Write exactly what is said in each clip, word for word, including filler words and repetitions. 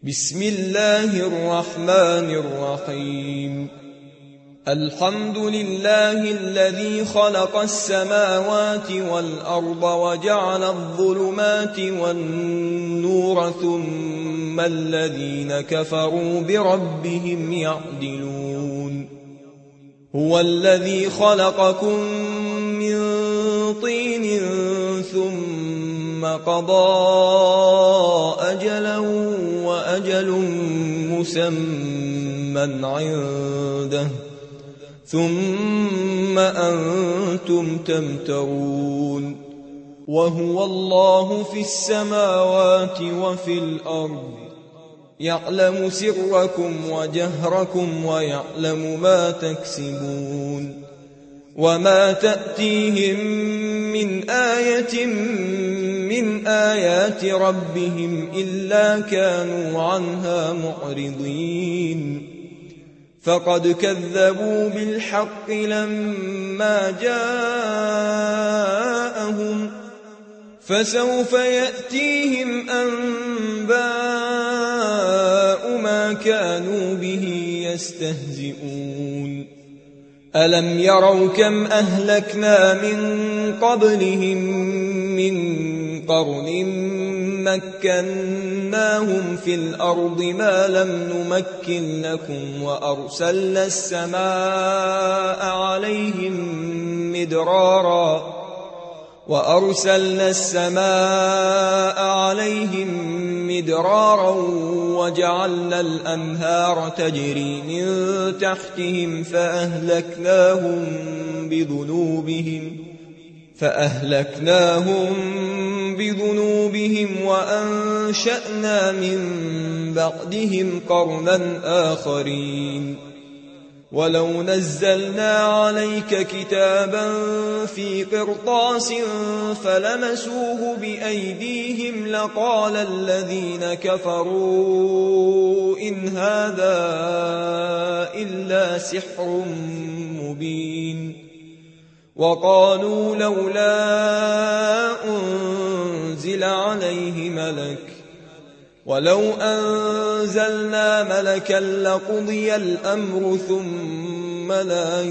بسم الله الرحمن الرحيم. الحمد لله الذي خلق السماوات والأرض وجعل الظلمات والنور ثم الذين كفروا بربهم يعدلون. هو الذي خلقكم من طين ثم قضى أجلا وأجل مسمى عنده ثم أنتم تمترون. وهو الله في السماوات وفي الأرض يعلم سركم وجهركم ويعلم ما تكسبون. وما تأتيهم من آية من آيات ربهم إلا كانوا عنها معرضين. فقد كذبوا بالحق لما جاءهم فسوف يأتيهم أنباء ما كانوا به يستهزئون. ألم يروا كم أهلكنا من قبلهم من قرن مكناهم في الأرض ما لم نمكن لكم وأرسلنا السماء عليهم مدرارا وأرسلنا السماء عليهم مدرارا وجعلنا الأنهار تجري من تحتهم فأهلكناهم بذنوبهم فأهلكناهم بذنوبهم وأنشأنا من بعدهم قرنا آخرين. ولو نزلنا عليك كتابا في قرطاس فلمسوه بأيديهم لقال الذين كفروا إن هذا إلا سحر مبين. وقالوا لولا أنزل عليه ملك ولو أنزلنا ملكا لقضي الأمر ثم لا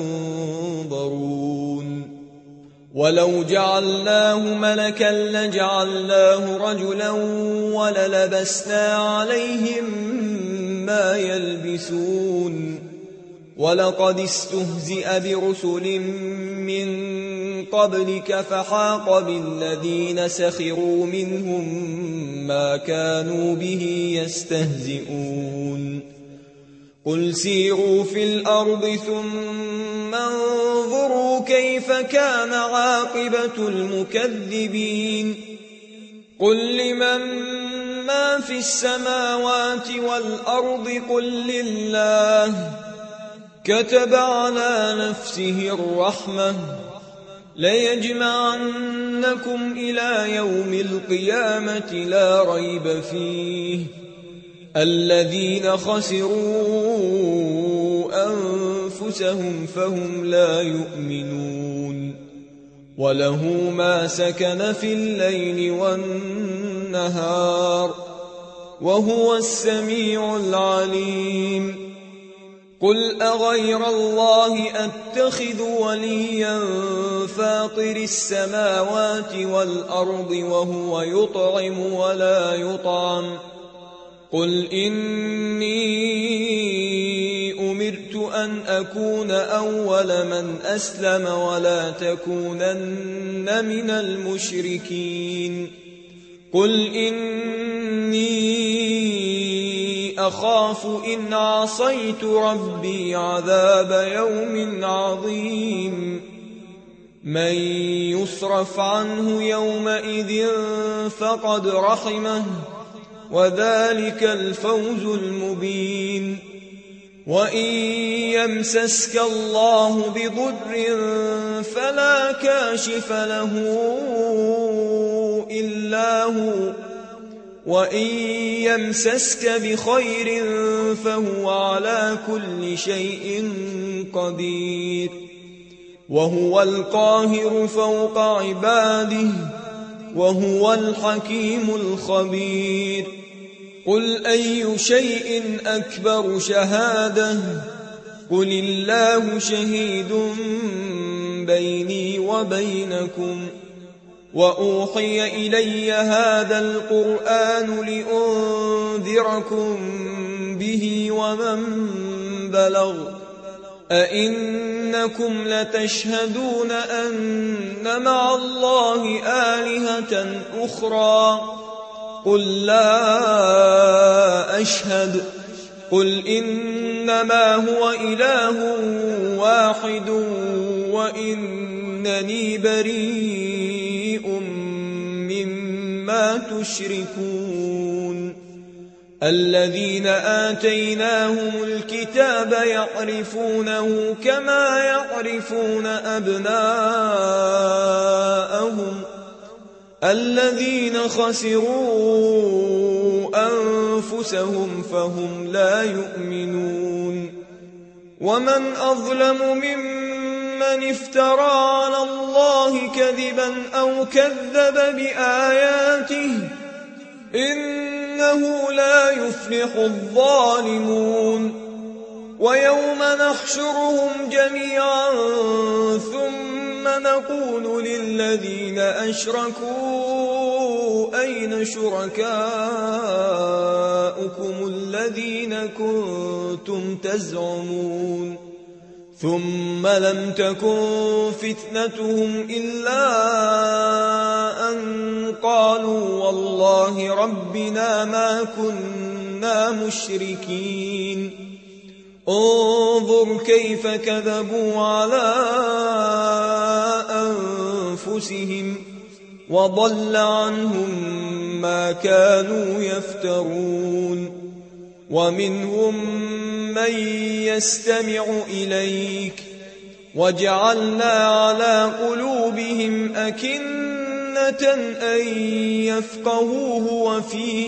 ينظرون. ولو جعلناه ملكا لجعلناه رجلا وللبسنا عليهم ما يلبسون. ولقد استهزئ برسل من قبلك فحاق بالذين سخروا منهم ما كانوا به يستهزئون. قل سيروا في الأرض ثم انظروا كيف كان عاقبة المكذبين. قل لمن ما في السماوات والأرض قل لله كتب على نفسه الرحمة ليجمعنكم إلى يوم القيامة لا ريب فيه. الذين خسروا أنفسهم فهم لا يؤمنون. وله ما سكن في الليل والنهار وهو السميع العليم. قل أغير الله أتخذ وليا فاطر السماوات والأرض وهو يطعم ولا يطعم. قل إني أمرت أن أكون أول من أسلم ولا تكونن من المشركين. قل إني أخاف إن عصيت ربي عذاب يوم عظيم. من يصرف عنه يومئذ فقد رحمه وذلك الفوز المبين. وإن يمسسك الله بضر فلا كاشف له إلا هو وإن يمسسك بخير فهو على كل شيء قدير. وهو القاهر فوق عباده وهو الحكيم الخبير. قل أي شيء أكبر شهادة قل الله شهيد بيني وبينكم وأوحي إلي هذا القرآن لأنذركم به ومن بلغ أئنكم لتشهدون أن مع الله آلهة أخرى قل لا أشهد قل إنما هو إله واحد وإنني بريء مما تشركون الذين آتيناهم الكتاب يعرفونه كما يعرفون أبناءهم الذين خسروا أنفسهم فهم لا يؤمنون ومن أظلم ممن افترى على الله كذبا أو كذب بآياته إنه لا يفلح الظالمون ويوم نحشرهم جميعا ثم نقول للذين أشركوا أين شركاؤكم الذين كنتم تزعمون ثم لم تكن فتنتهم إلا أن قالوا والله ربنا ما كنا مشركين انظر كيف كذبوا على أنفسهم وضل عنهم ما كانوا يفترون ومنهم من يستمع إليك وجعلنا على قلوبهم أكنة أن يفقهوه وفي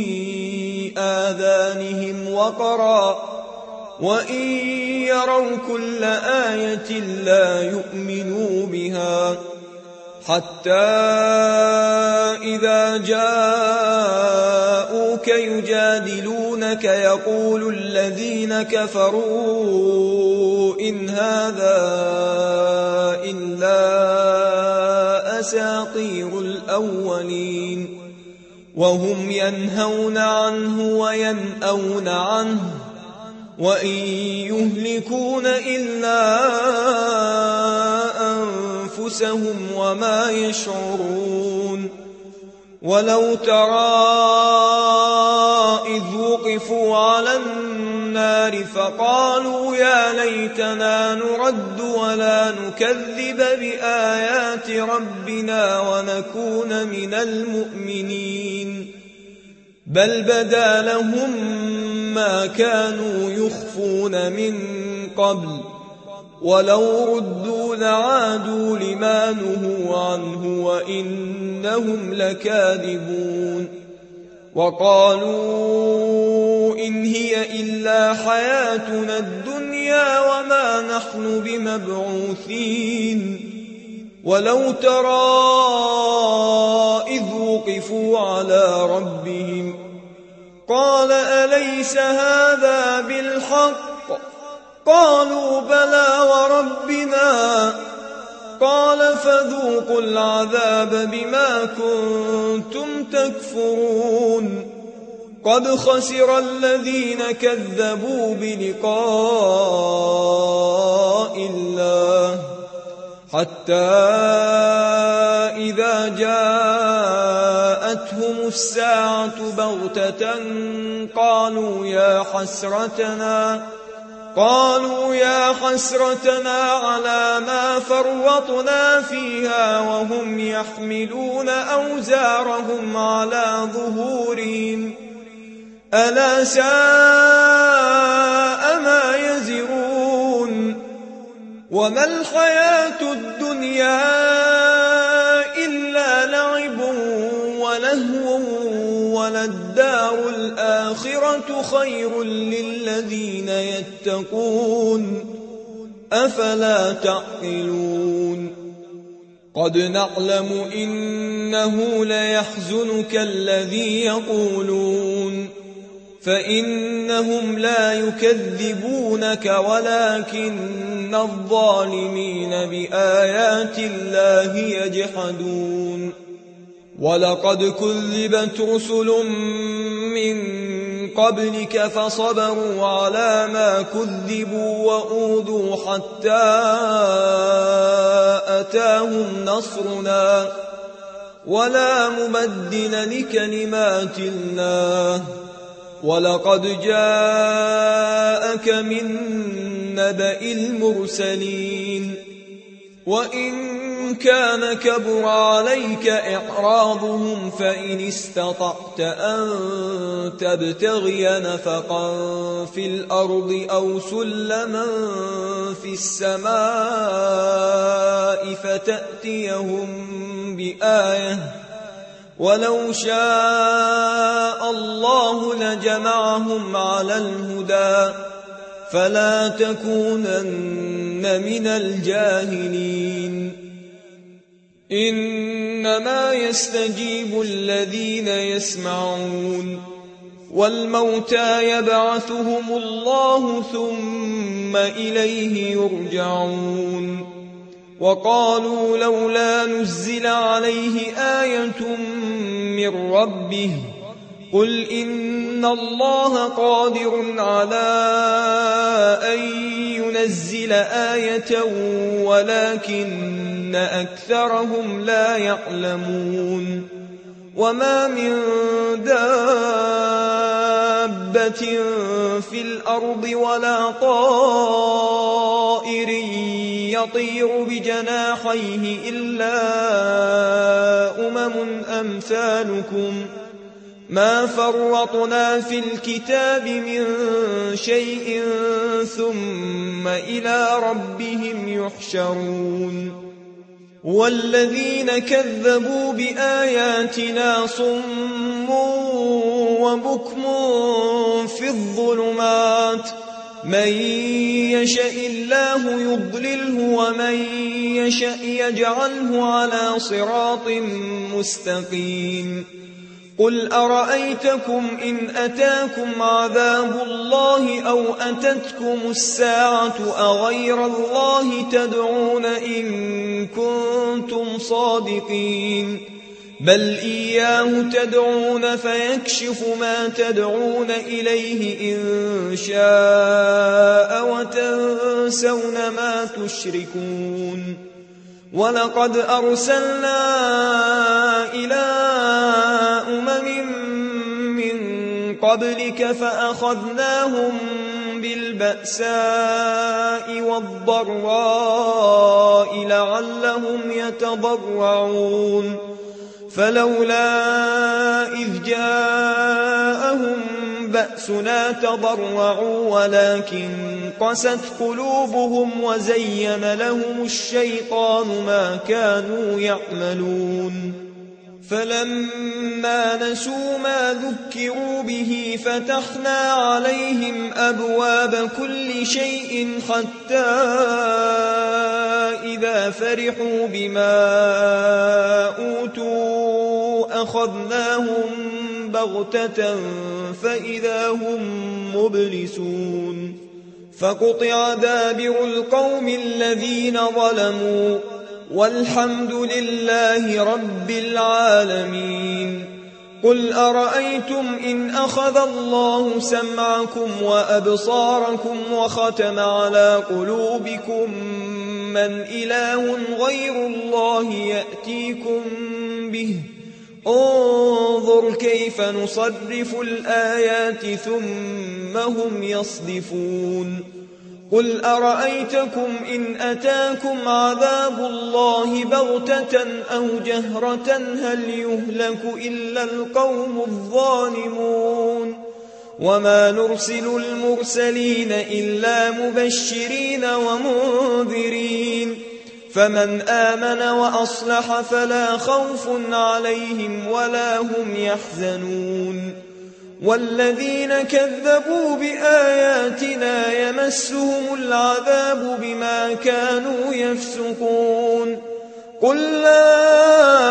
آذانهم وقرا وإن يروا كل آية لا يؤمنوا بها حتى إذا جاءوك يجادلونك يقول الذين كفروا إن هذا إلا أساطير الأولين وهم ينهون عنه وينأون عنه وإن يهلكون إلا أنفسهم وما يشعرون ولو ترى إذ وقفوا على النار فقالوا يا ليتنا نرد ولا نكذب بآيات ربنا ونكون من المؤمنين بل بدا لهم ما كانوا يخفون من قبل ولو ردوا لعادوا لما نهوا عنه وإنهم لكاذبون وقالوا إن هي إلا حياتنا الدنيا وما نحن بمبعوثين ولو ترى إذ وقفوا على ربهم قال أليس هذا بالحق قالوا بلى وربنا قال فذوقوا العذاب بما كنتم تكفرون قد خسر الذين كذبوا بلقاء الله حتى إذا جاءتهم الساعة بغتة قالوا يا حسرتنا قالوا يا حسرتنا على ما فرطنا فيها وهم يحملون أوزارهم على ظهورهم ألا ساء ما يزرون وما الحياة الدنيا إلا لعب ولهو وللدار الآخرة خير للذين يتقون أفلا تعقلون قد نعلم إنه ليحزنك الذي يقولون فإنهم لا يكذبونك ولكن الظالمين بآيات الله يجحدون ولقد كذبت رسل من قبلك فصبروا على ما كذبوا وأوذوا حتى أتاهم نصرنا ولا مبدل لكلمات الله ولقد جاءك من نبأ المرسلين وإن كان كبر عليك إعراضهم فإن استطعت أن تبتغي نفقا في الأرض أو سلما في السماء فتأتيهم بآية ولو شاء الله لجمعهم على الهدى فلا تكونن من الجاهلين إنما يستجيب الذين يسمعون والموتى يبعثهم الله ثم إليه يرجعون وقالوا لولا نزل عليه آية من ربه قل إن الله قادر على أن ينزل آية ولكن أكثرهم لا يعلمون وما من دابة في الأرض ولا طائر يطير بجناحيه إلا أمم أمثالكم ما فرطنا في الكتاب من شيء ثم إلى ربهم يحشرون والذين كذبوا بآياتنا صم وبكم في الظلمات من يشاء الله يضلله ومن يشاء يجعله على صراط مستقيم قل أرأيتكم إن أتاكم عذاب الله أو أتتكم الساعة أغير الله تدعون إن كنتم صادقين بل إياه تدعون فيكشف ما تدعون إليه إن شاء وتنسون ما تشركون ولقد أرسلنا إلى أمم من قبلك فأخذناهم بالبأساء والضراء لعلهم يتضرعون فلولا إذ جاءهم بأسنا تضرعوا ولكن قست قلوبهم وزين لهم الشيطان ما كانوا يعملون فلما نسوا ما ذكروا به فتحنا عليهم أبواب كل شيء حتى إذا فرحوا بما أوتوا أخذناهم بغتة فإذا هم مبلسون فقطع دابر القوم الذين ظلموا والحمد لله رب العالمين قل أرأيتم إن أخذ الله سمعكم وأبصاركم وختم على قلوبكم من إله غير الله يأتيكم به انظر كيف نصرف الآيات ثم هم يصدفون قل أرأيتكم إن أتاكم عذاب الله بغتة أو جهرة هل يهلك إلا القوم الظالمون وما نرسل المرسلين إلا مبشرين ومنذرين فمن آمن وأصلح فلا خوف عليهم ولا هم يحزنون والذين كذبوا بآياتنا يمسهم العذاب بما كانوا يفسقون قل لا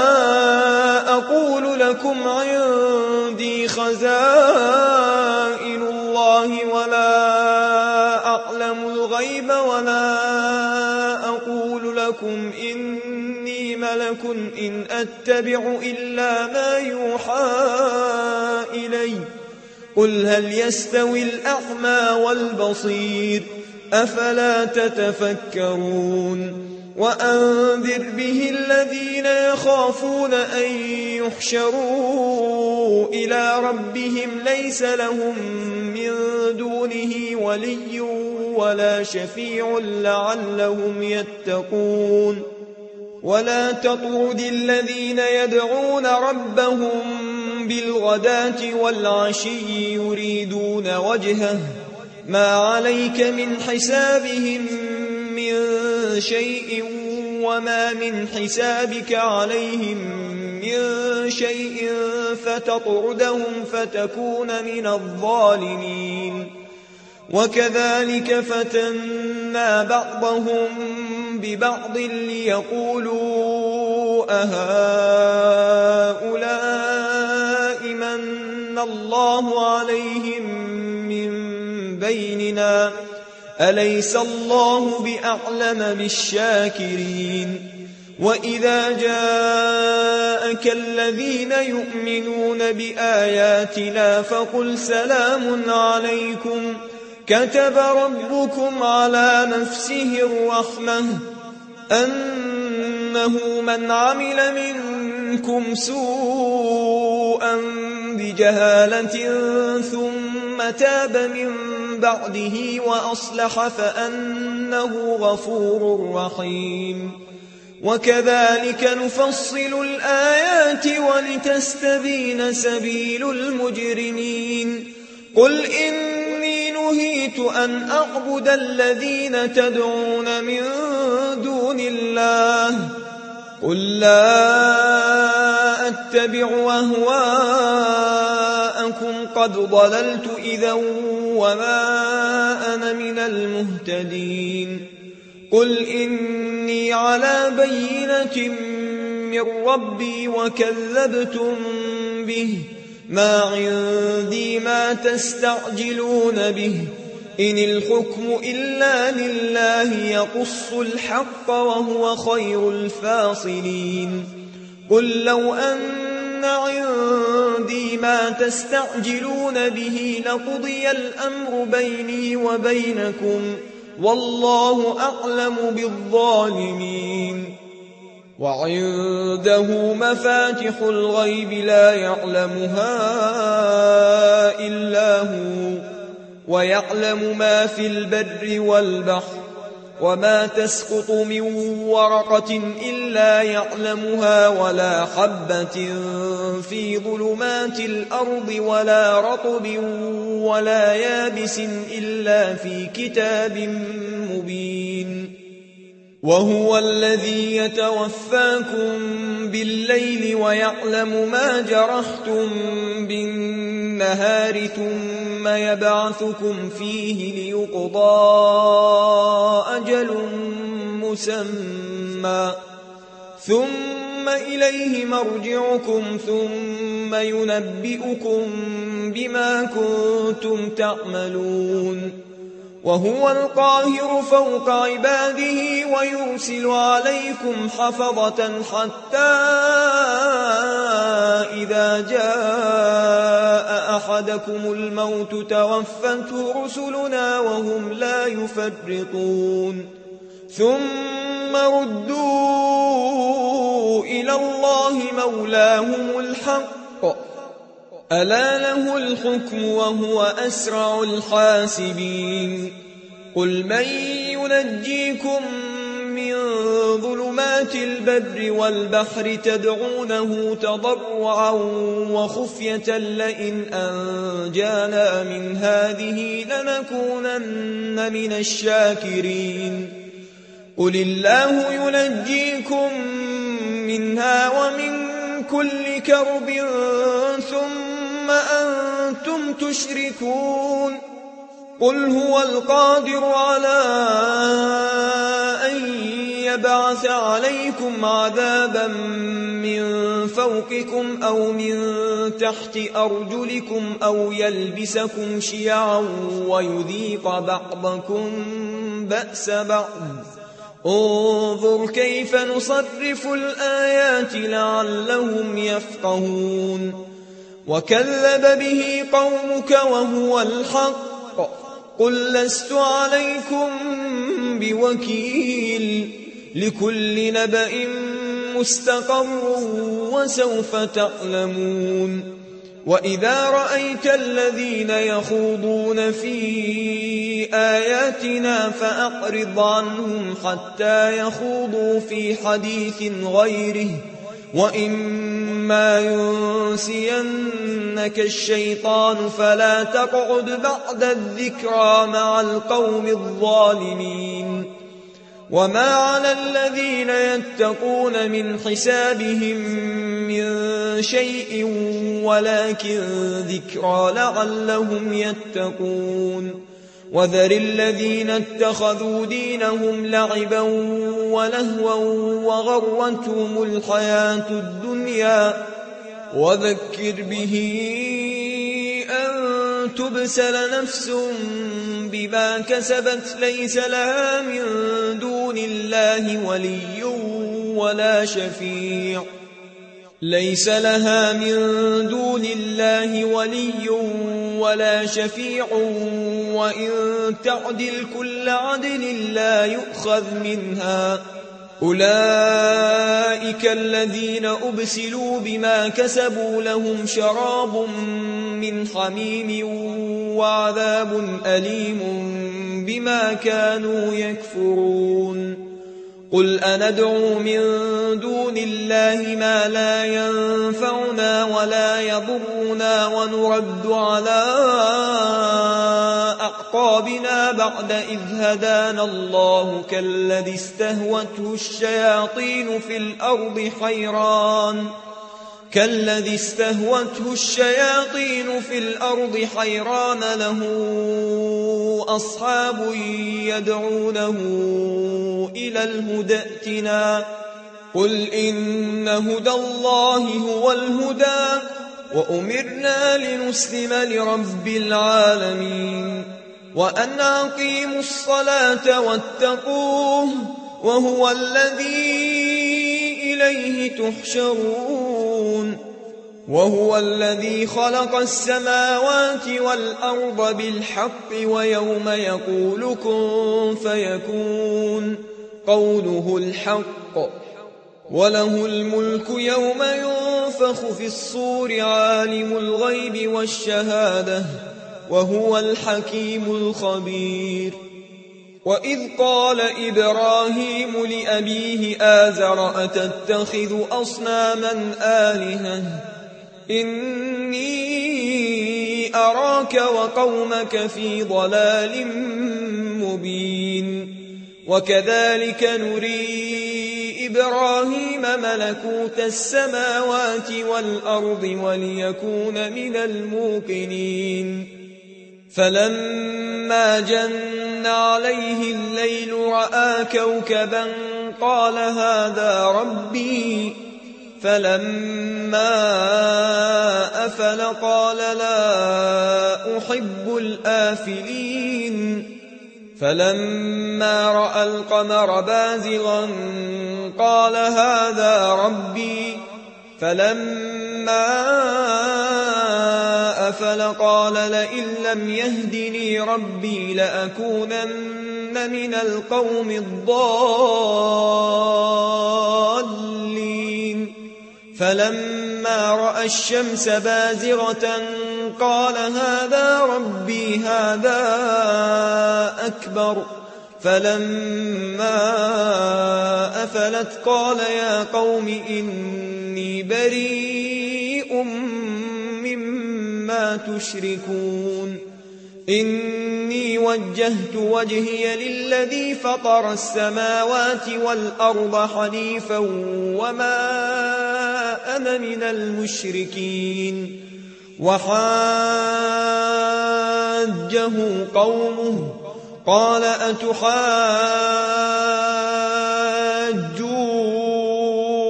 أقول لكم عندي خزائن الغيب ولا أقول لكم إني ملك إن أتبع إلا ما يوحى إلي قل هل يستوي الأعمى والبصير أفلا تتفكرون وأنذر به الذين يخافون أن يحشروا إلى ربهم ليس لهم من دونه ولي ولا شفيع لعلهم يتقون ولا تطرد الذين يدعون ربهم بالغداة والعشي يريدون وجهه ما عليك من حسابهم من شيء وما من حسابك عليهم من شيء فتطردهم فتكون من الظالمين وكذلك فتنا بعضهم ببعض ليقولوا أهؤلاء من الله عليهم من بيننا أليس الله بأعلم بالشاكرين وإذا جاءك الذين يؤمنون بآياتنا فقل سلام عليكم كتب ربكم على نفسه الرحمة أنه من عمل منكم سوءا بجهالة ثم تاب من بعده وأصلح فأنه غفور رحيم وكذلك نفصل الآيات ولتستبين سبيل المجرمين قل إني نهيت أن أعبد الذين تدعون من دون الله قل لا أتبع أهواءكم قد ضللت إذا وما أنا من المهتدين قل إني على بينة من ربي وكذبتم به ما عندي ما تستعجلون به إن الحكم إلا لله يقص الحق وهو خير الفاصلين قل لو أن عندي ما تستعجلون به لقضي الأمر بيني وبينكم والله أعلم بالظالمين وعنده مفاتح الغيب لا يعلمها إلا هو ويعلم ما في البر والبحر وما تسقط من ورقة إلا يعلمها ولا حبة في ظلمات الأرض ولا رطب ولا يابس إلا في كتاب مبين وهو الذي يتوفاكم بالليل ويعلم ما جرحتم بالنهار ثم يبعثكم فيه ليقضى أجل مسمى ثم إليه مرجعكم ثم ينبئكم بما كنتم تعملون وهو القاهر فوق عباده ويرسل عليكم حفظة حتى إذا جاء أحدكم الموت توفته رسلنا وهم لا يفرطون ثم ردوا إلى الله مولاهم الحق ألا له الحكم وهو أسرع الحاسبين قل من ينجيكم من ظلمات البر والبحر تدعونه تضرعا وخفية لئن أنجانا من هذه لنكونن من الشاكرين قل الله ينجيكم منها ومن كل كرب ثم أنتم تشركون قل هو القادر على أن يبعث عليكم عذابا من فوقكم أو من تحت أرجلكم أو يلبسكم شيعا ويذيق بعضكم بأس بعض انظر كيف نصرف الآيات لعلهم يفقهون وكذب به قومك وهو الحق قل لست عليكم بوكيل لكل نبأ مستقر وسوف تعلمون وإذا رأيت الذين يخوضون في آياتنا فأعرض عنهم حتى يخوضوا في حديث غيره وإما ينسينك الشيطان فلا تقعد بعد الذكرى مع القوم الظالمين وما على الذين يتقون من حسابهم من شيء ولكن ذكرى لعلهم يتقون وذر الذين اتخذوا دينهم لعبا ولهوا وغرتهم الحياة الدنيا وذكر به أن تبسل نفس بما كسبت ليس لها من دون الله ولي ولا شفيع ليس لها من دون الله ولي ولا شفيع وإن تعدل كل عدل لا يؤخذ منها أولئك الذين أبسلوا بما كسبوا لهم شراب من حميم وعذاب أليم بما كانوا يكفرون قل أندعو من دون الله ما لا ينفعنا ولا يضرنا ونرد على أعقابنا بعد إذ هدانا الله كالذي استهوته الشياطين في الأرض حيران كالذي استهوته الشياطين في الأرض حيران له أصحاب يدعونه إلى الهدى ائتنا قل إن هدى الله هو الهدى وأمرنا لنسلم لرب العالمين وأن أقيموا الصلاة واتقوه وهو الذي إليه تحشرون وهو الذي خلق السماوات والأرض بالحق ويوم يقول كن فيكون قوله الحق وله الملك يوم ينفخ في الصور عالم الغيب والشهادة وهو الحكيم الخبير وإذ قال إبراهيم لأبيه آزر أتتخذ أصناما آلهة إني أراك وقومك في ضلال مبين وكذلك نري إبراهيم ملكوت السماوات والأرض وليكون من الموقنين فلما جن عليه الليل رأى كوكبا قال هذا ربي فلما أفل قال لا أحب الآفلين فلما رأى القمر بازغا قال هذا ربي فلما أفل قال لئن لم يهدني ربي لأكونن من القوم الضالين فلما رأى الشمس بازغة قال هذا ربي هذا أكبر فلما أفلت قال يا قوم إني بريء مما تشركون إني وجهت وجهي للذي فطر السماوات والأرض حنيفا وما أنا من المشركين وحاجه قومه قال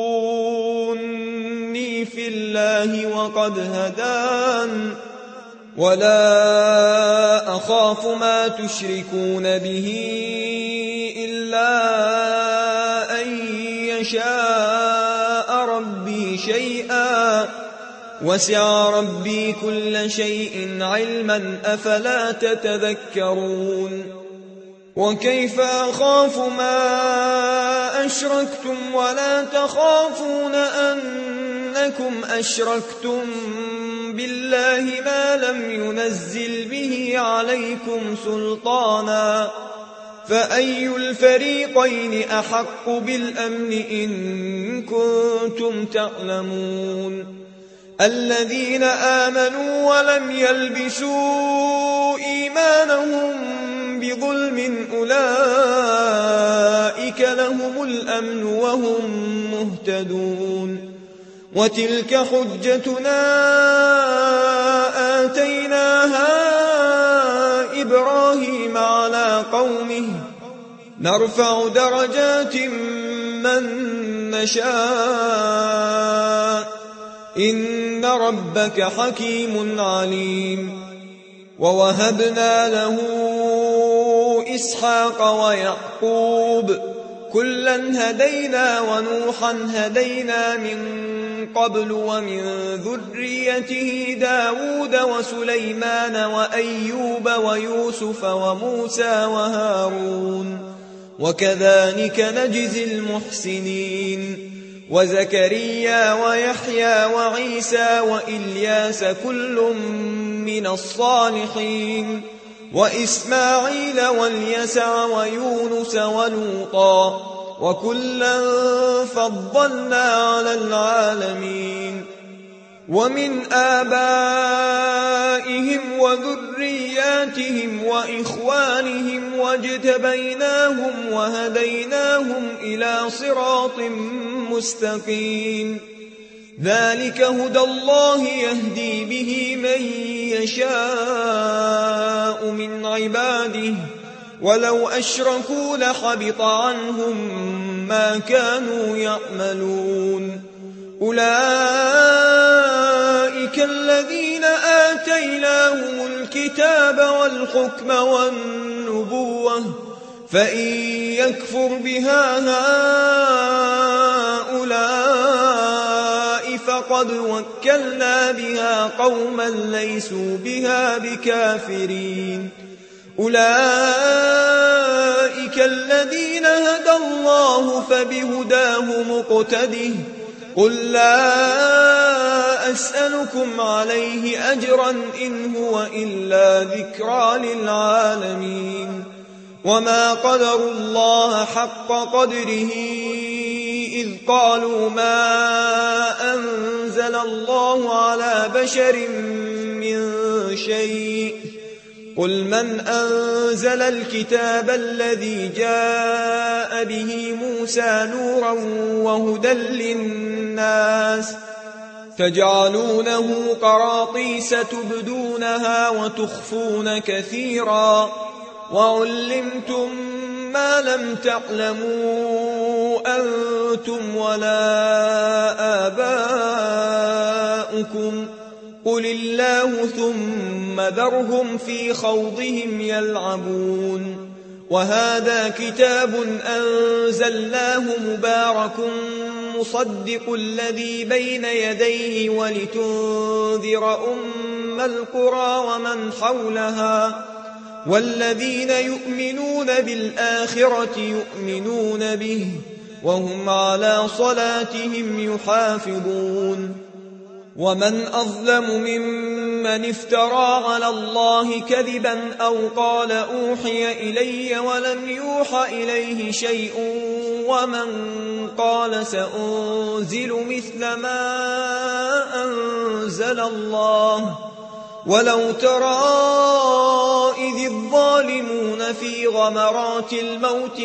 أتحاجوني في الله وقد هدان ولا أخاف ما تشركون به إلا أن يشاء ربي شيئا وسع ربي كل شيء علما أفلا تتذكرون وكيف أخاف ما أشركتم ولا تخافون أنكم أشركتم بالله ما لم ينزل به عليكم سلطانا فأي الفريقين أحق بالأمن إن كنتم تعلمون الذين آمنوا ولم يلبسوا إيمانهم بظلم أولئك لهم الأمن وهم مهتدون وتلك حجتنا آتيناها إبراهيم على قومه نرفع درجات من نشاء إن ربك حكيم عليم ووهبنا له إسحاق ويعقوب كلا هدينا ونوحا هدينا من قبل ومن ذريته داود وسليمان وأيوب ويوسف وموسى وهارون وكذلك نجزي المحسنين وزكريا ويحيى وعيسى وإلياس كل من الصالحين وإسماعيل واليسع ويونس ولوطا وكلا فضلنا على العالمين ومن آبائهم وذرياتهم وإخوانهم واجتبيناهم وهديناهم إلى صراط مستقيم ذلك هدى الله يهدي به من يشاء من عباده ولو أشركوا لحبط عنهم ما كانوا يعملون أولئك الذين آتيناهم الكتاب والحكم والنبوة فإن يكفر بها هؤلاء فقد وكلنا بها قوما ليسوا بها بكافرين أولئك الذين هدى الله فبهداه مقتده قل لا أسألكم عليه أجرا إن هو إلا ذكرى للعالمين وما قدروا الله حق قدره إذ قالوا ما أنزل الله على بشر من شيء قل من أنزل الكتاب الذي جاء به موسى نورا وهدى للناس تجعلونه قراطيس تبدونها وتخفون كثيرا وعلمتم ما لم تعلموا أنتم ولا آباؤكم قل الله ثم ذرهم في خوضهم يلعبون وهذا كتاب أنزلناه مبارك مصدق الذي بين يديه ولتنذر أم القرى ومن حولها والذين يؤمنون بالآخرة يؤمنون به وهم على صلاتهم يحافظون ومن أظلم ممن افترى على الله كذبا أو قال أوحي إلي ولم يوحى إليه شيء ومن قال سأنزل مثل ما أنزل الله ولو ترى إذ الظالمون في غمرات الموت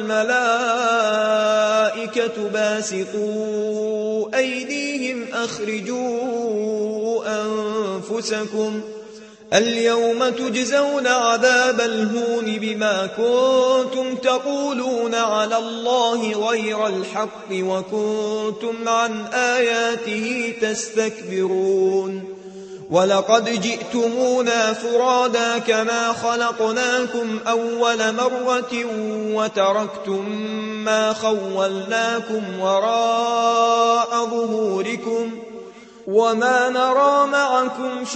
والملائكة باسطوا أيديهم أخرجوا أنفسكم اليوم تجزون عذاب الهون بما كنتم تقولون على الله غير الحق وكنتم عن آياته تستكبرون ولقد جئتمونا فرادا كما خلقناكم أول مرة وتركتم ما خولناكم وراء ظهوركم وما نرى معكم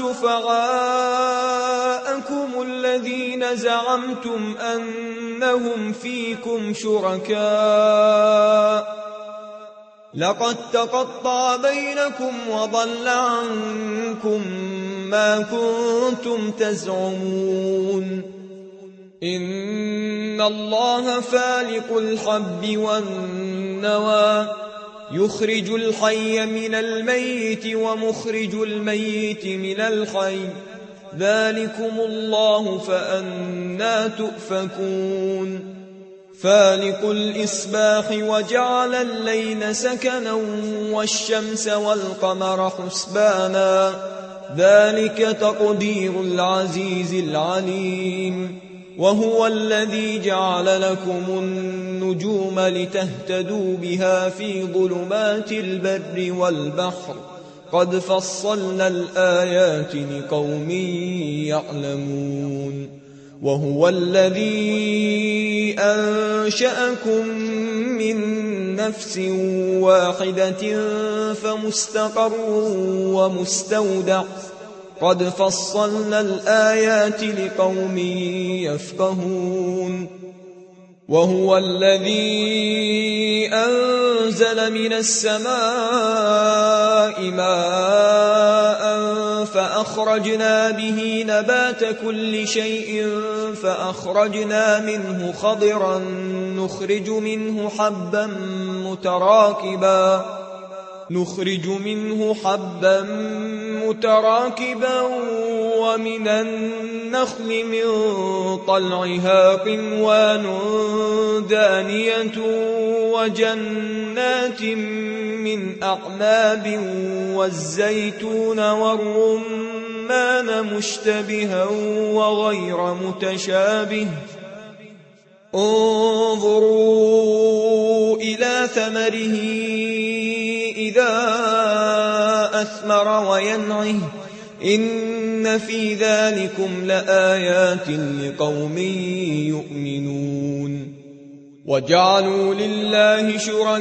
شفعاءكم الذين زعمتم أنهم فيكم شركاء لقد تقطع بينكم وضل عنكم ما كنتم تزعمون إن الله فالق الحب والنوى يخرج الحي من الميت ومخرج الميت من الحي ذلكم الله فأنى تؤفكون فالق الإصباح وجعل الليل سكنا والشمس والقمر حسبانا ذلك تقدير العزيز العليم وهو الذي جعل لكم النجوم لتهتدوا بها في ظلمات البر والبحر قد فصلنا الآيات لقوم يعلمون وهو الذي أنشأكم من نفس واحدة فمستقر ومستودع قد فصلنا الآيات لقوم يفقهون وهو الذي أنزل من السماء ماء فأخرجنا به نبات كل شيء فأخرجنا منه خضرا نخرج منه حبا متراكبا نخرج منه حبا متراكبا ومن النخل من طلعها قنوان دانية وجنات من أعناب والزيتون والرمان مشتبها وغير متشابه انظروا إلى ثمره إذا أثمر وينعه إن في ذلكم لآيات لقوم يؤمنون وجعلوا لله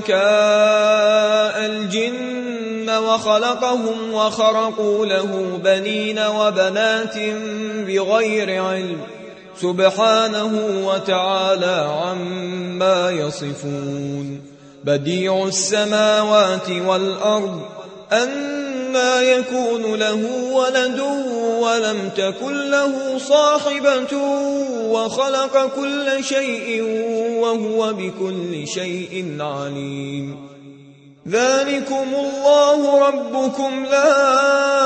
شركاء الجن وخلقهم وخرقوا له بنين وبنات بغير علم سبحانه وتعالى عما يصفون بديع السماوات والأرض أنى يكون له ولد ولم تكن له صاحبة وخلق كل شيء وهو بكل شيء عليم ذلكم الله ربكم لا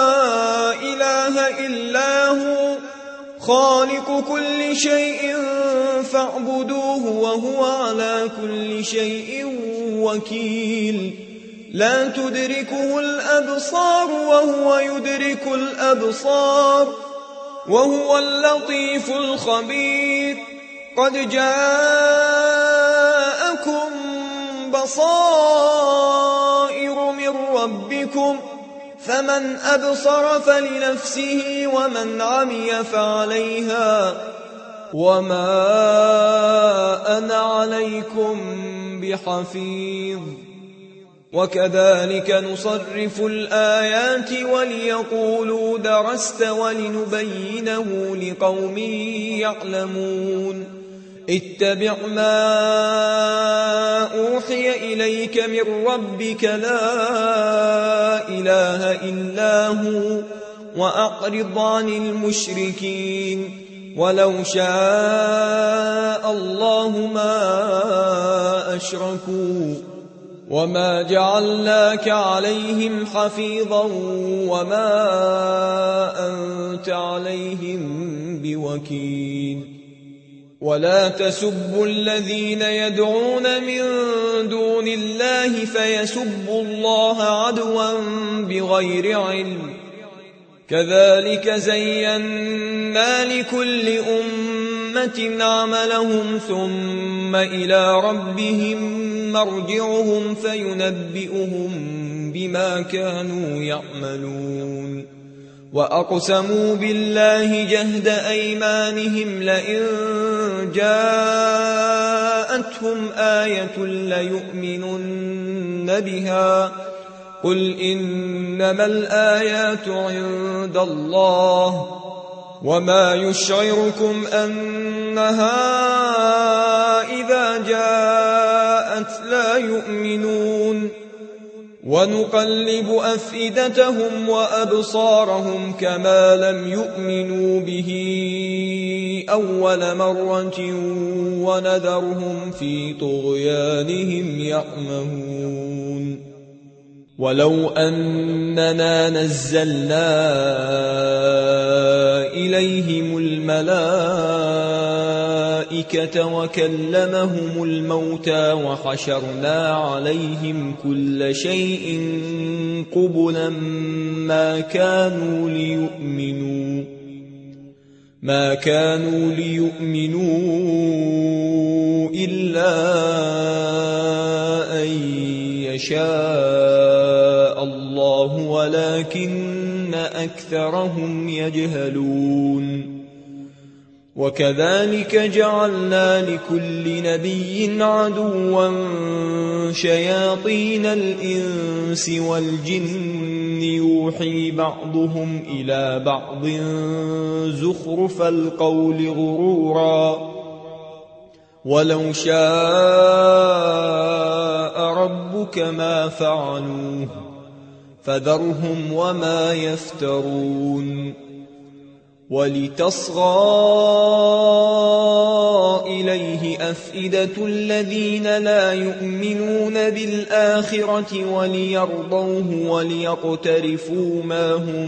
إله إلا هو خالق كل شيء فاعبدوه وهو على كل شيء وكيل لا تدركه الأبصار وهو يدرك الأبصار وهو اللطيف الخبير قد جاءكم بصائر من ربكم فمن أبصر فلنفسه ومن عمي فعليها وما أنا عليكم بحفيظ وكذلك نصرف الآيات وليقولوا درست ولنبينه لقوم يعلمون اتبع ما أوحي إليك من ربك لا إله إلا هو وأعرض عن المشركين ولو شاء الله ما أشركوا وما جعلناك عليهم حفيظا وما أنت عليهم بوكيل ولا تسبوا الذين يدعون من دون الله فيسبوا الله عدوا بغير علم كذلك زينا لكل أمة عملهم ثم إلى ربهم مرجعهم فينبئهم بما كانوا يعملون وأقسموا بالله جهد أيمانهم لئن جاءتهم آية ليؤمنن بها قل إنما الآيات عند الله وما يشعركم أنها إذا جاءت لا يؤمنون ونقلب أفئدتهم وأبصارهم كما لم يؤمنوا به أول مرة ونذرهم في طغيانهم يعمهون ولو أننا نزلنا إليهم الملائكة وكلمهم الموتى وحشرنا عليهم كل شيء قبلا ما كانوا ليؤمنوا ما كانوا ليؤمنوا إلا أن يشاء الله ولكن أكثرهم يجهلون وكذلك جعلنا لكل نبي عدوا شياطين الإنس والجن يوحي بعضهم إلى بعض زخرف القول غرورا ولو شاء ربك ما فعلوه فذرهم وما يفترون ولتصغى إليه أفئدة الذين لا يؤمنون بالآخرة وليرضوه وليقترفوا ما هم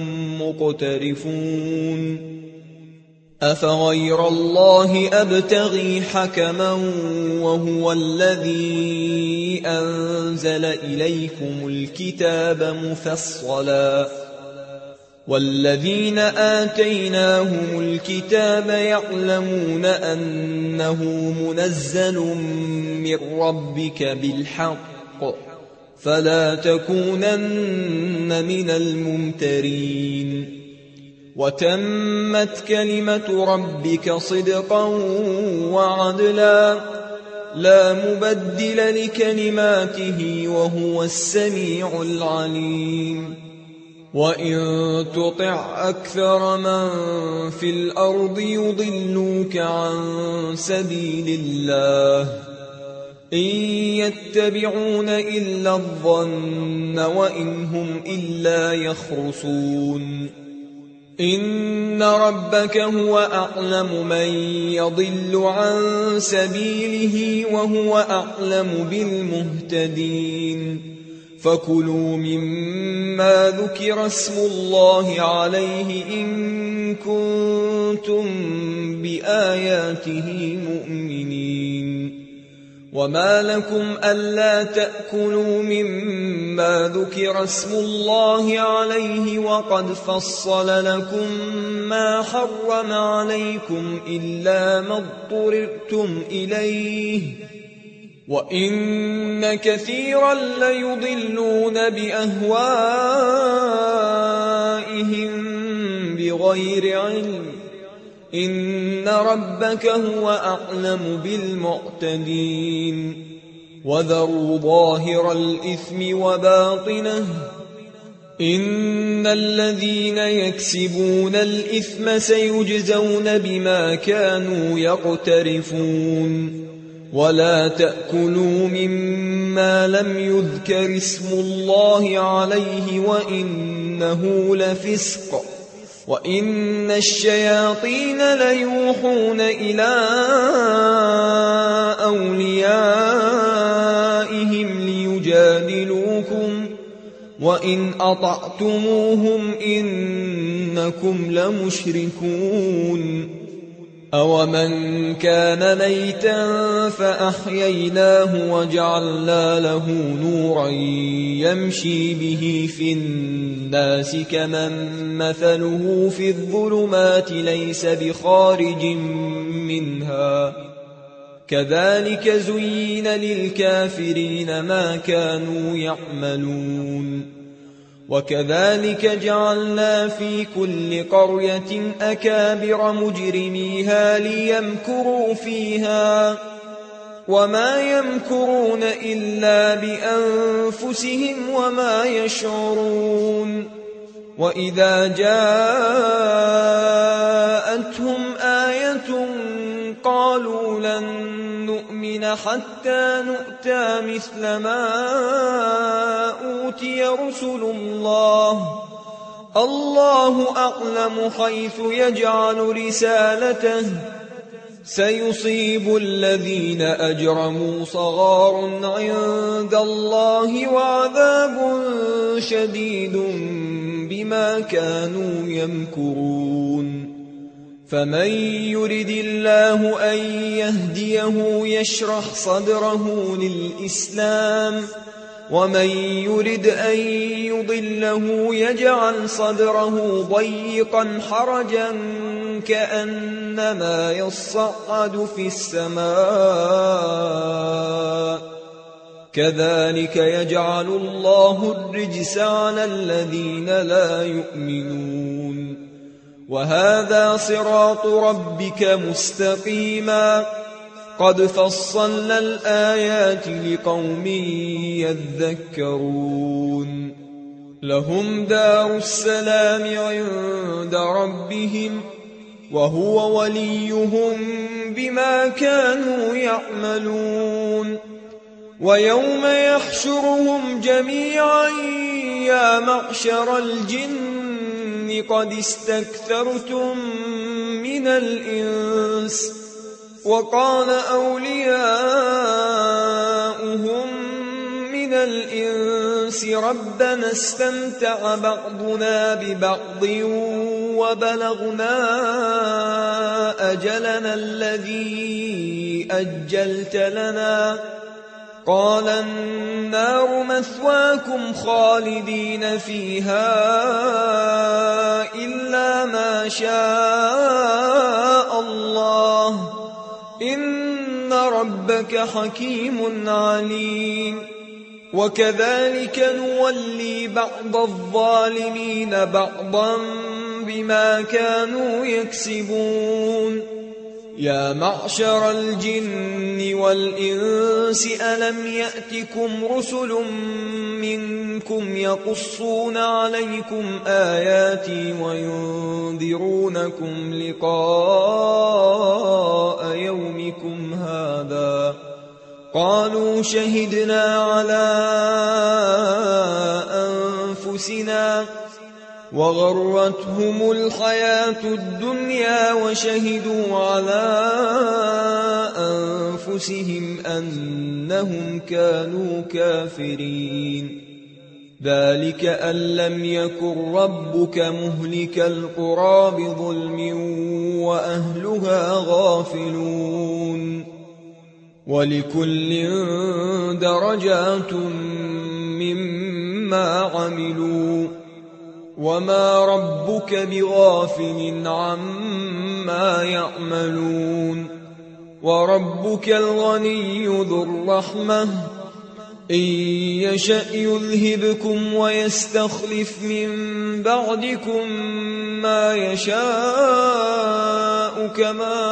مقترفون أفغير الله أبتغي حكما وهو الذي أنزل إليكم الكتاب مفصلا والذين آتيناهم الكتاب يعلمون أنه منزل من ربك بالحق فلا تكونن من الممترين وتمت كلمة ربك صدقا وعدلا لا مبدل لكلماته وهو السميع العليم وإن تطع أكثر من في الأرض يضلوك عن سبيل الله إن يتبعون إلا الظن وإن هم إلا يخرصون إن ربك هو أعلم من يضل عن سبيله وهو أعلم بالمهتدين فكلوا مما ذكر اسم الله عليه إن كنتم بآياته مؤمنين وما لكم ألا تأكلوا مما ذكر اسم الله عليه وقد فصل لكم ما حرم عليكم إلا ما اضطررتم إليه وإن كثيرا ليضلون بأهوائهم بغير علم إن ربك هو أعلم بالمعتدين وذروا ظاهر الإثم وباطنه إن الذين يكسبون الإثم سيجزون بما كانوا يقترفون ولا تأكلوا مما لم يذكر اسم الله عليه وإنه لفسق وإن الشياطين ليوحون إلى أوليائهم ليجادلوكم وإن أطعتموهم إنكم لمشركون أومن كان ميتا فأحييناه وجعلنا له نورا يمشي به في الناس كمن مثله في الظلمات ليس بخارج منها كذلك زين للكافرين ما كانوا يعملون وكذلك جعلنا في كل قرية أكابر مجرميها ليمكروا فيها وما يمكرون إلا بأنفسهم وما يشعرون وإذا جاءتهم آية قالوا لن نؤمن حتى نؤتى مثل ما أوتي رسل الله الله أعلم حيث يجعل رسالته سيصيب الذين أجرموا صغار عند الله وعذاب شديد بما كانوا يمكرون فمن يرد الله أن يهديه يشرح صدره للإسلام ومن يرد أن يضله يجعل صدره ضيقا حرجا كأنما يصعد في السماء كذلك يجعل الله الرجس على الذين لا يؤمنون وهذا صراط ربك مستقيما قد فصلنا الآيات لقوم يذكرون لهم دار السلام عند ربهم وهو وليهم بما كانوا يعملون ويوم يحشرهم جميعا يا معشر الجن قد استكثرتم من الإنس وقال أولياؤهم من الإنس ربنا استمتع بعضنا ببعض وبلغنا أجلنا الذي أجلت لنا قال النار مثواكم خالدين فيها إلا ما شاء الله إن ربك حكيم عليم وكذلك نولي بعض الظالمين بعضا بما كانوا يكسبون يا معشر الجن والإنس ألم يأتكم رسل منكم يقصون عليكم آياتي وينذرونكم لقاء يومكم هذا قالوا شهدنا على أنفسنا وغرتهم الحياة الدنيا وشهدوا على أنفسهم أنهم كانوا كافرين ذلك أن لم يكن ربك مهلك القرى بظلم وأهلها غافلون ولكل درجات مما عملوا وما ربك بغافل عما يعملون وربك الغني ذو الرحمة إن يشأ يذهبكم ويستخلف من بعدكم ما يشاء كما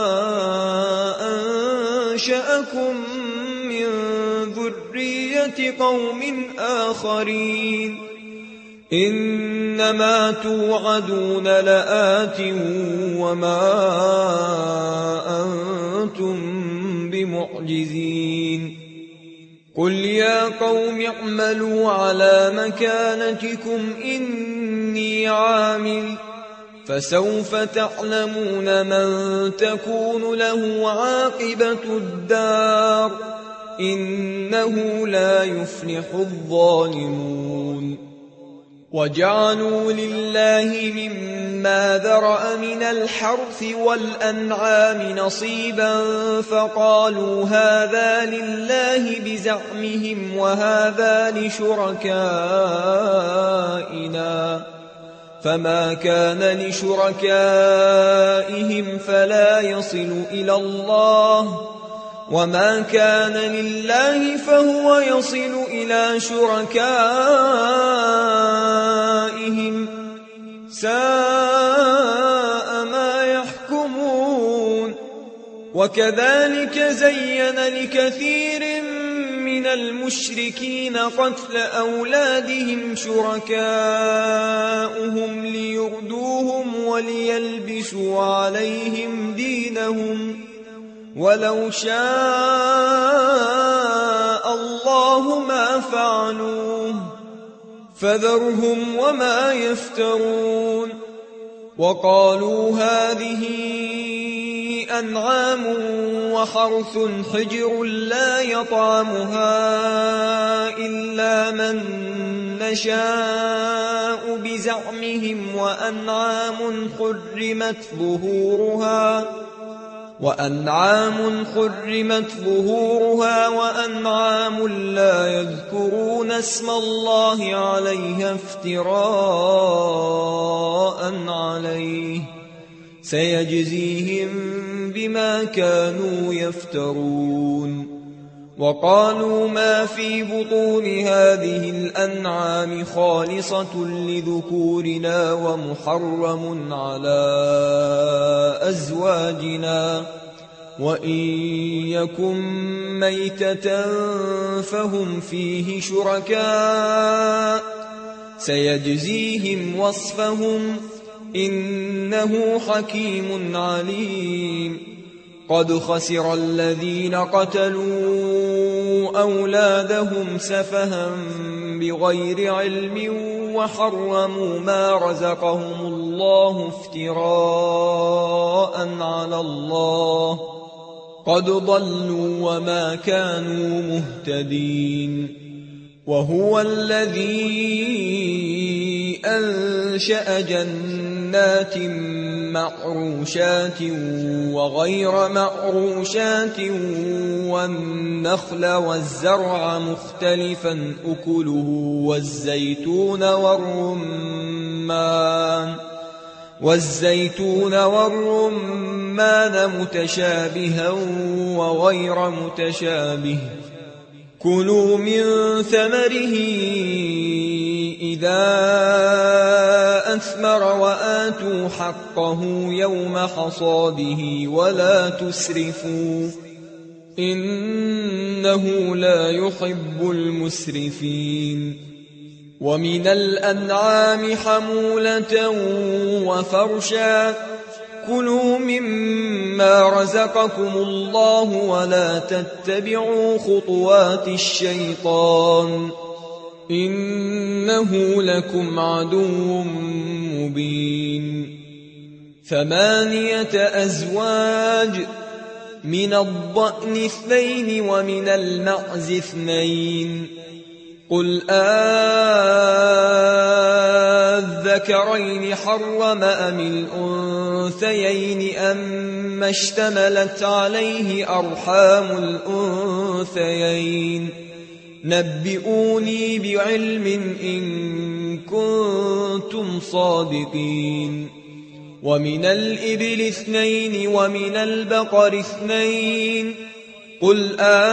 أنشأكم من ذرية قوم آخرين إنما توعدون لآت وما أنتم بمعجزين قل يا قوم اعملوا على مكانتكم إني عامل فسوف تعلمون من تكون له عاقبة الدار إنه لا يفلح الظالمون وجعلوا لله مما ذرأ من الحرث والأنعام نصيبا فقالوا هذا لله بزعمهم وهذا لشركائنا فما كان لشركائهم فلا يصل إلى الله وما كان لله فهو يصل إلى شركائهم أَيْمَانِهِمْ سَاءَ مَا يَحْكُمُونَ وَكَذَلِكَ زَيَّنَ لِكَثِيرٍ مِنَ الْمُشْرِكِينَ قَتْلَ أَوْلَادِهِمْ شُرَكَاؤُهُمْ لِيُرْدُوهُمْ وَلِيَلْبِسُوا عَلَيْهِمْ دِينَهُمْ وَلَوْ شَاءَ اللَّهُ مَا فَعَلُوهُ فَذَرْهُمْ وَمَا يَفْتَرُونَ وَقَالُوا هَٰذِهِ أَنْعَامٌ وَحَرْثٌ حِجْرٌ لَّا يَطْعَمُهَا إِلَّا مَن نَّشَاءُ بِزَعْمِهِمْ وَأَنْعَامٌ حُرِّمَتْ ظُهُورُهَا وَأَنْعَامٌ حُرِّمَتْ ظُهُورُهَا وَأَنْعَامٌ لَّا يَذْكُرُونَ اسْمَ اللَّهِ عَلَيْهَا افْتِرَاءً عَلَيْهِ سَيَجْزِيهِم بِمَا كَانُوا يَفْتَرُونَ وَقَالُوا مَا فِي بُطُونِ هَٰذِهِ الْأَنْعَامِ خَالِصَةٌ لِّذُكُورِنَا وَمُحَرَّمٌ عَلَىٰ أَزْوَاجِنَا وَإِن يَكُن مَّيْتَةً فَهُمْ فِيهِ شُرَكَاءُ سَيَجْزِيهِمْ وَصْفَهُمْ إِنَّهُ حَكِيمٌ عَلِيمٌ قَدْ خَسِرَ الَّذِينَ قَتَلُوا أَوْلَادَهُمْ سَفَهًا بِغَيْرِ عِلْمٍ وَحَرَّمُوا مَا رَزَقَهُمُ اللَّهُ افْتِرَاءً عَلَى اللَّهِ قَدْ ضَلُّوا وَمَا كَانُوا مُهْتَدِينَ وَهُوَ الَّذِي أَنشَأَ جَنَّاتٍ مَّعْرُوشَاتٍ وَغَيْرَ مَعْرُوشَاتٍ وَالنَّخْلَ وَالزَّرْعَ مُخْتَلِفًا أُكُلُهُ وَالزَّيْتُونَ وَالرُّمَّانَ وَالزَّيْتُونَ وَالرُّمَّانَ مُتَشَابِهًا وَغَيْرَ مُتَشَابِهٍ كُلُوا مِن ثَمَرِهِ إِذَا أَثْمَرَ وَآتُوا حَقَّهُ يَوْمَ حَصَادِهِ وَلَا تُسْرِفُوا إِنَّهُ لَا يُحِبُّ الْمُسْرِفِينَ وَمِنَ الْأَنْعَامِ حَمُولَةً وَفَرْشًا كُلُوا مِمَّا رَزَقَكُمُ اللَّهُ وَلَا تَتَّبِعُوا خُطُوَاتِ الشَّيْطَانِ إِنَّهُ لَكُمْ عَدُوٌّ مُّبِينٌ ثَمَانِيَةَ أَزْوَاجٍ مِنَ الضَّأْنِ اثْنَيْنِ وَمِنَ الْمَعْزِ اثْنَيْنِ قُلْ أَذَّكَرَيْنِ حَرَّمَ أَمِ الْأُنثَيَيْنِ أَمَّا اشْتَمَلَتْ عَلَيْهِ أَرْحَامُ الْأُنثَيَيْنِ نَبِّئُونِي بِعِلْمٍ إِن كُنتُمْ صَادِقِينَ وَمِنَ الْإِبِلِ اثْنَيْنِ وَمِنَ الْبَقَرِ اثْنَيْنِ قُلْ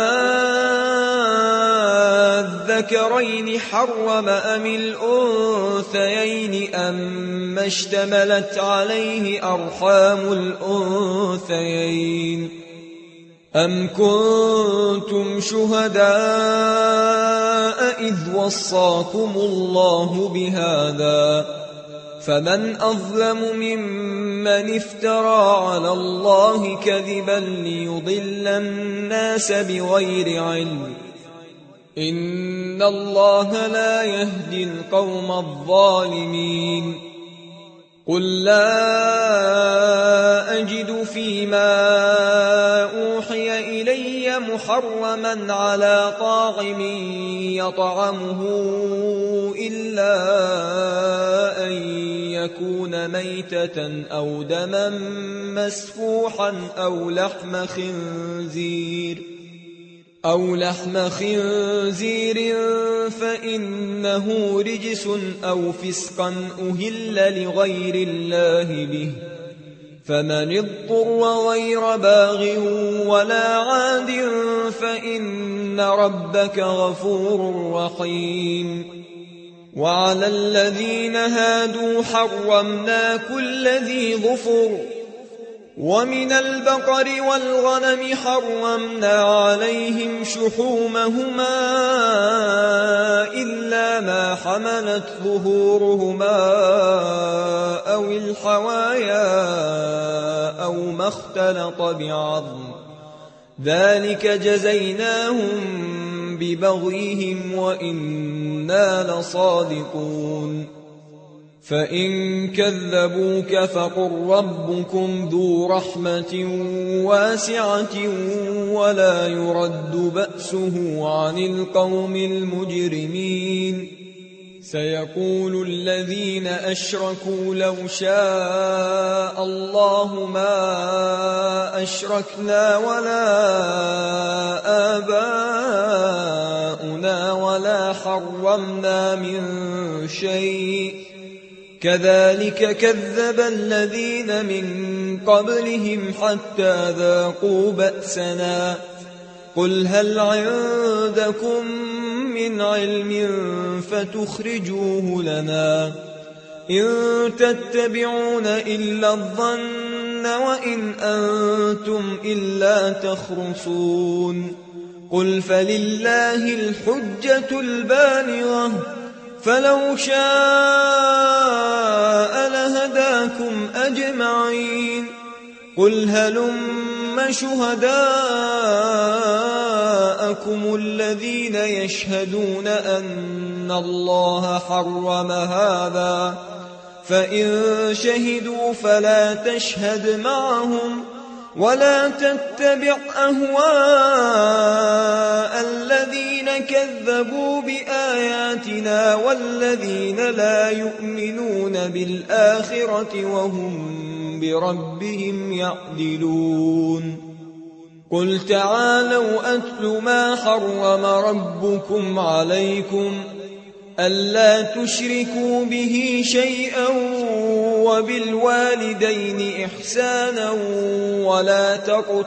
أَذَّكَرَيْنِ حَرَّمَ أَمِ الْأُنثَيَيْنِ أَمَّا اشْتَمَلَتْ عَلَيْهِ أَرْحَامُ الْأُنثَيَيْنِ أَمْ كُنتُمْ شُهَدَاءَ إِذْ وَصَّاكُمُ اللَّهُ بِهَٰذَا فَمَنْ أَظْلَمُ مِمَّنِ افْتَرَىٰ عَلَى اللَّهِ كَذِبًا لِّيُضِلَّ النَّاسَ بِغَيْرِ عِلْمٍ إِنَّ اللَّهَ لَا يَهْدِي الْقَوْمَ الظَّالِمِينَ قُل لَّا أَجِدُ فِيمَا أُوحِيَ إِلَيَّ مُحَرَّمًا عَلَىٰ طَاعِمٍ يَطْعَمُهُ إِلَّا أَن يَكُونَ مَيْتَةً أَوْ دَمًا مَّسْفُوحًا أَوْ لَحْمَ خِنزِيرٍ أَوْ لَحْمَ خِنزِيرٍ فَإِنَّهُ رِجْسٌ أَوْ فِسْقًا أُهِلَّ لِغَيْرِ اللَّهِ بِهِ فَمَنِ اضْطُرَّ غَيْرَ بَاغٍ وَلَا عَادٍ فَإِنَّ رَبَّكَ غَفُورٌ رَّحِيمٌ وعلى الذين هادوا حرمنا كل ذي ظفر ومن البقر والغنم حرمنا عليهم شحومهما إلا ما حملت ظهورهما أو الحوايا أو ما اختلط بعظم ذلك جزيناهم ببغيهم وإنا لصادقون فإن كذبوك فقل ربكم ذو رحمة واسعة ولا يرد بأسه عن القوم المجرمين سيقول الذين أشركوا لو شاء الله ما أشركنا ولا آباؤنا ولا حرمنا من شيء كذلك كذب الذين من قبلهم حتى ذاقوا بأسنا قل هل عندكم من علم فتخرجوه لنا إن تتبعون إلا الظن وإن أنتم إلا تخرصون قل فلله الحجة البالغة فلو شاء لهداكم أجمعين قل هلم شهداءكم الذين يشهدون أن الله حرم هذا فإن شهدوا فلا تشهد معهم ولا تتبع أهواء الذين كذبوا بآياتنا والذين لا يؤمنون بالآخرة وهم بربهم يعدلون قل تعالوا أتل ما حرم ربكم عليكم ألا تشركوا به شيئا وبالوالدين إحسانا ولا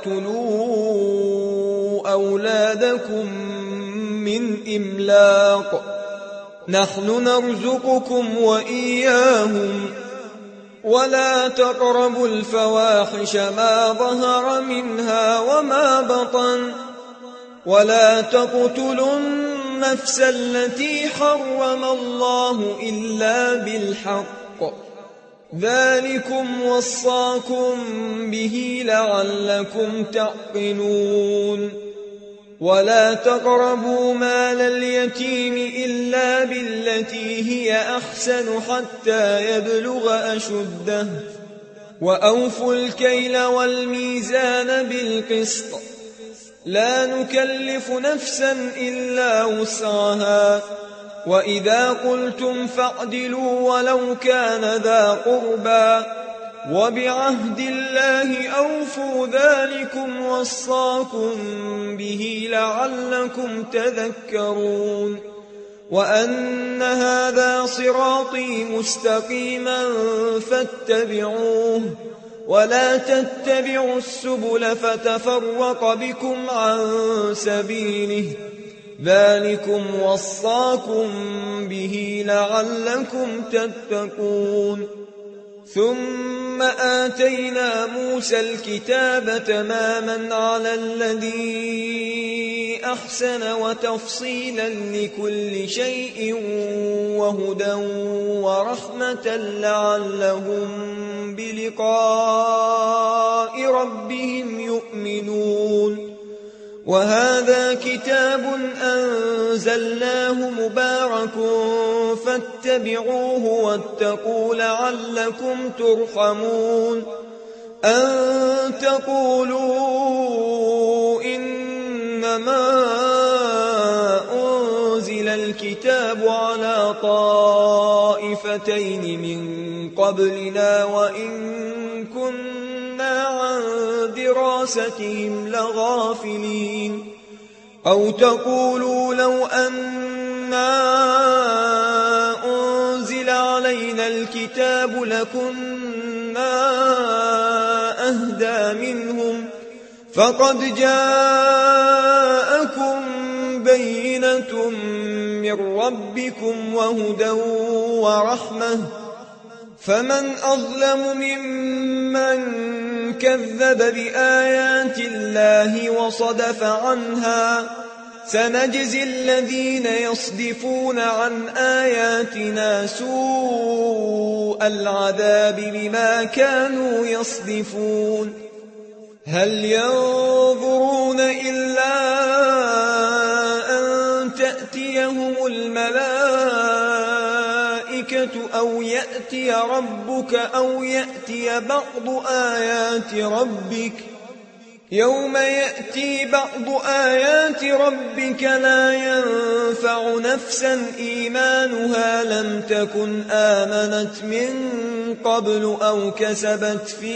تقتلوا أولادكم من إملاق نحن نرزقكم وإياهم ولا تقربوا الفواحش ما ظهر منها وما بطن ولا تقتلوا النفس التي حرم الله إلا بالحق ذلكم وصاكم به لعلكم تعقلون ولا تقربوا مال اليتيم إلا بالتي هي أحسن حتى يبلغ أشده وأوفوا الكيل والميزان بالقسط لا نكلف نفسا إلا وسعها وإذا قلتم فاعدلوا ولو كان ذا قربى وبعهد الله أوفوا ذلكم وصاكم به لعلكم تذكرون وأن هذا صراطي مستقيما فاتبعوه ولا تتبعوا السبل فتفرق بكم عن سبيله ذلكم وصاكم به لعلكم تتقون ثم آتينا موسى الكتاب تماما على الذي أحسن وتفصيلا لكل شيء وهدى ورحمة لعلهم بلقاء ربهم يؤمنون وهذا كتاب أنزلناه مبارك فاتبعوه واتقوا لعلكم ترحمون أن تقولوا إنما أنزل الكتاب على طائفتين من قبلنا وإن كنا عن دراستهم لغافلين أو تقولوا لو أنا أنزل علينا الكتاب لكنا أهدى منهم فقد جاءكم بينة من من ربكم وهدى ورحمة فمن أظلم ممن كذب بآيات الله وصدف عنها سنجزي الذين يصدفون عن آياتنا سوء العذاب بما كانوا يصدفون هل ينظرون إلا أن تأتيهم الملائكة أو يأتي ربك أو يأتي بعض آيات ربك يوم يأتي بعض آيات ربك لا ينفع نفسا إيمانها لم تكن آمنت من قبل أو كسبت في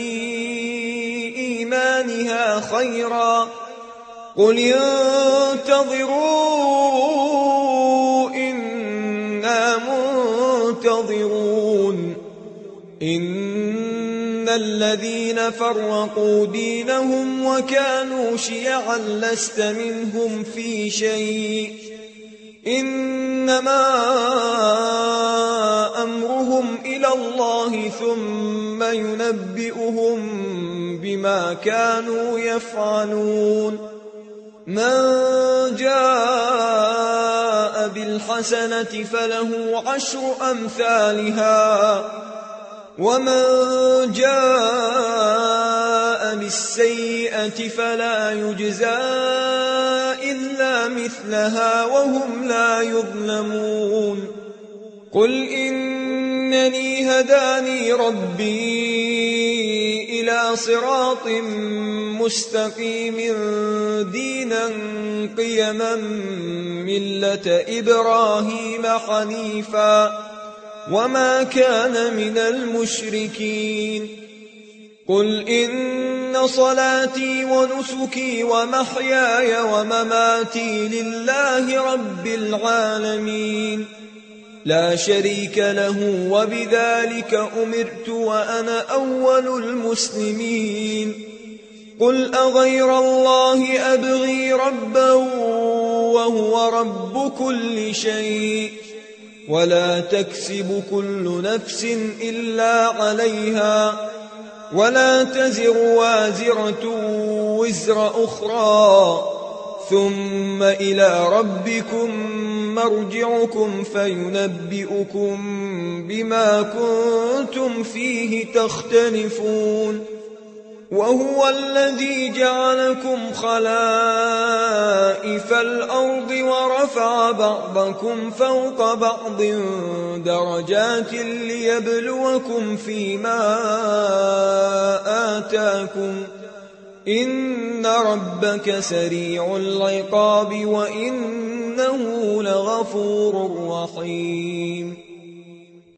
إيمانها خيرا قل انتظروا إنا منتظرون إن الذين فرقوا دينهم وكانوا شيعا لست منهم في شيء إنما أمرهم إلى الله ثم ينبئهم بما كانوا يفعلون من جاء بالحسنة فله عشر أمثالها ومن جاء بالسيئة فلا يجزى إلا مثلها وهم لا يظلمون قل إنني هداني ربي إلى صراط مستقيم دينا قيما ملة إبراهيم حنيفا وما كان من المشركين قل إن صلاتي ونسكي ومحياي ومماتي لله رب العالمين لا شريك له وبذلك أمرت وأنا أول المسلمين قل أغير الله أبغي ربا وهو رب كل شيء ولا تكسب كل نفس إلا عليها ولا تزر وازرة وزر أخرى ثم إلى ربكم مرجعكم فينبئكم بما كنتم فيه تختلفون وهو الذي جعلكم خلائف الأرض ورفع بعضكم فوق بعض درجات ليبلوكم فيما آتاكم إن ربك سريع العقاب وإنه لغفور رحيم